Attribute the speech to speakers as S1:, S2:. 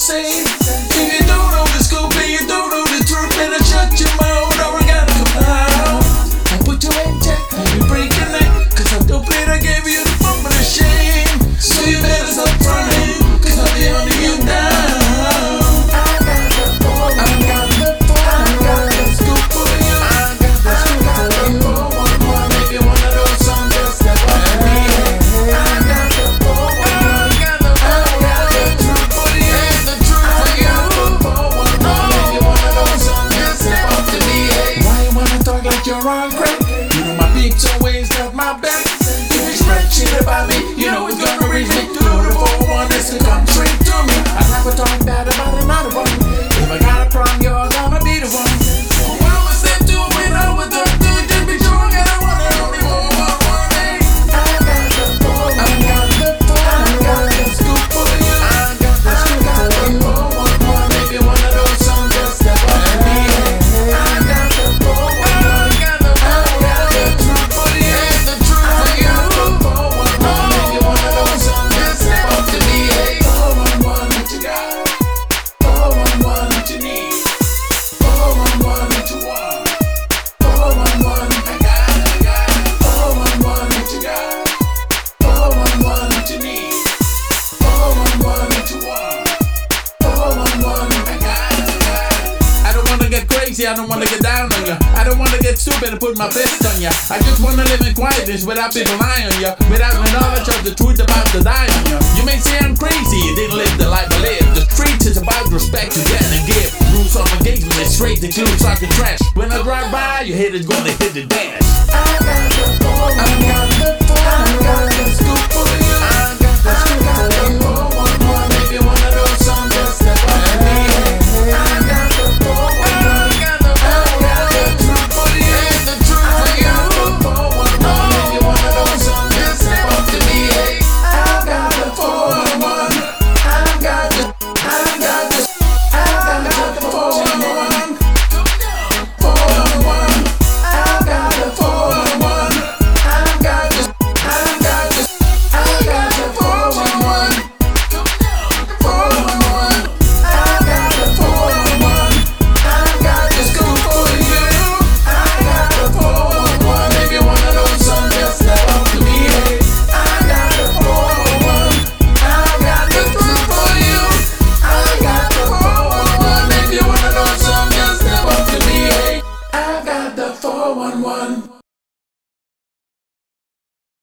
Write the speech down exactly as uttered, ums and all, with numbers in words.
S1: say. If you don't know the scoop and you don't know the truth, better shut your mouth or I gotta come out and put you in check and you break your neck. Cause I'm the plate I gave you the bump of the shame. So you better stop running, cause I'll be hunting you down. You're on crack. You know my beats always got my back. If you spread shit about me, you know it's gonna reach me. You know the four oh one is to come straight to me. I never talk bad about another one. If I got a problem, you're gonna be the one. So what I said to when I was done, do just be sure I got one and only four one one. I got the four one one. I got the four one one. I got the scoop for you. I got the scoop for you. four one one. Maybe one of those songs just step up to me. I got the four one one. I don't wanna get down on ya. I don't wanna get stupid and put my fist on ya. I just wanna live in quietness without people lying on ya, without the knowledge of the truth about to die on ya. You may say I'm crazy, you didn't live the life I lived. The streets is about respect you get and give. Rules of engagement is straight to clean talking trash. When I drive by, your head is gonna hit the dash. I got the phone, I got the phone, I got